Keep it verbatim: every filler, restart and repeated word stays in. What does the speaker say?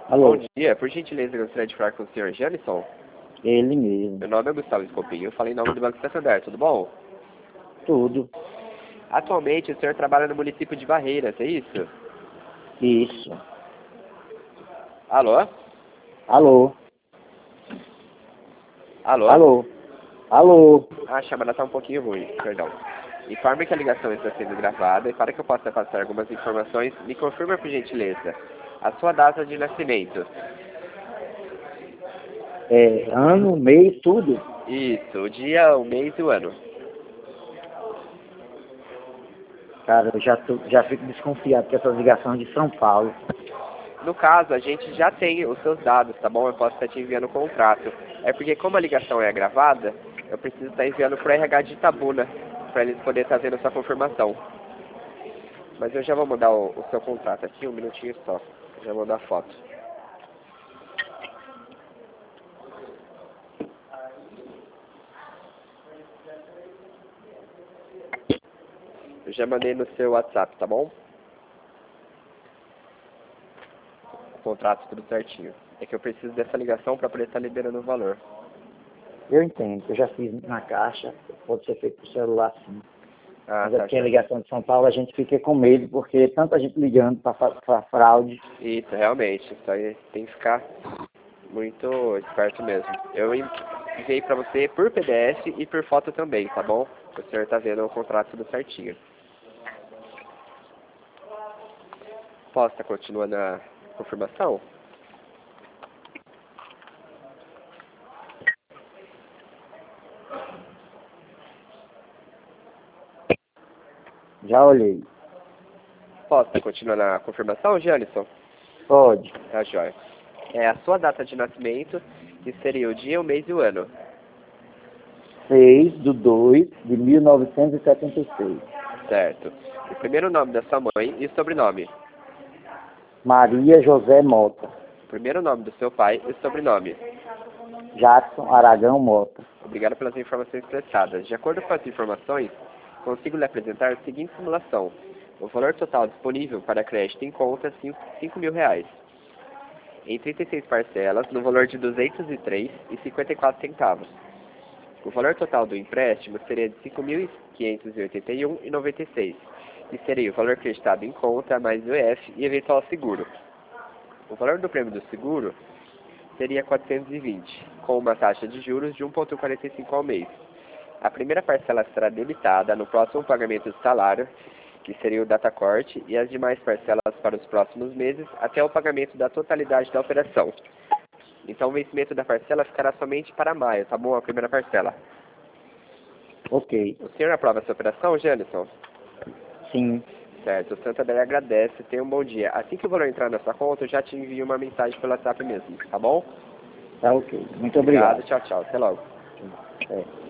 Bom Alô, dia, por gentileza, eu gostaria de falar com o senhor Janison. ele mesmo. Meu nome é Gustavo Escopinho, eu falei em nome do Banco Santander, tudo bom? Tudo. Atualmente o senhor trabalha no município de Barreiras, é isso? Isso. Alô? Alô, Alô? alô, alô. Ah, a chamada está um pouquinho ruim, perdão. Informe que a ligação está sendo gravada e para que eu possa passar algumas informações, me confirma por gentileza a sua data de nascimento. É, ano, mês, tudo. Isso, o dia, o mês e o ano. Cara, eu já, tô, já fico desconfiado com essas ligações de São Paulo. No caso, a gente já tem os seus dados, tá bom? Eu posso estar te enviando o contrato. É porque como a ligação é gravada, eu preciso estar enviando pro R H de Itabuna, para eles poderem estar vendo a sua confirmação. Mas eu já vou mandar o, o seu contrato aqui, um minutinho só. Eu já vou mandar a foto. Eu já mandei no seu WhatsApp, tá bom? O contrato tudo certinho. É que eu preciso dessa ligação para poder estar liberando o valor. Eu entendo, eu já fiz na caixa, pode ser feito por celular sim. Ah, Mas é tá, porque a já. ligação de São Paulo a gente fica com medo, porque tanta gente ligando para fraude. Isso, realmente. Isso aí tem que ficar muito esperto mesmo. Eu enviei pra você por P D F e por foto também, tá bom? O senhor tá vendo o contrato tudo certinho. Posso estar continuando a confirmação? Já olhei. Posso estar continuando a confirmação, Janison? Pode. Tá, joia. É a sua data de nascimento, que seria o dia, o mês e o ano. seis de dois de mil novecentos e setenta e seis. Certo. O primeiro nome da sua mãe e o sobrenome. Maria José Mota. O primeiro nome do seu pai e o sobrenome. Jackson Aragão Mota. Obrigado pelas informações prestadas. De acordo com as informações, consigo lhe apresentar a seguinte simulação. O valor total disponível para crédito em conta é cinco mil reais. Em trinta e seis parcelas, no valor de duzentos e três reais e cinquenta e quatro centavos. O valor total do empréstimo seria de cinco mil quinhentos e oitenta e um reais e noventa e seis centavos, que seria o valor acreditado em conta mais o E F e eventual seguro. O valor do prêmio do seguro seria quatrocentos e vinte, com uma taxa de juros de um vírgula quarenta e cinco ao mês. A primeira parcela será debitada no próximo pagamento do salário, que seria o datacorte, e as demais parcelas para os próximos meses até o pagamento da totalidade da operação. Então o vencimento da parcela ficará somente para maio, tá bom? A primeira parcela. Ok. O senhor aprova essa operação, Janison? Sim. Certo, o Santander agradece, tenha um bom dia. Assim que o valor entrar na sua conta, eu já te envio uma mensagem pelo WhatsApp mesmo, tá bom? Tá ok. Muito Obrigado, obrigado. tchau, tchau. Até logo. É.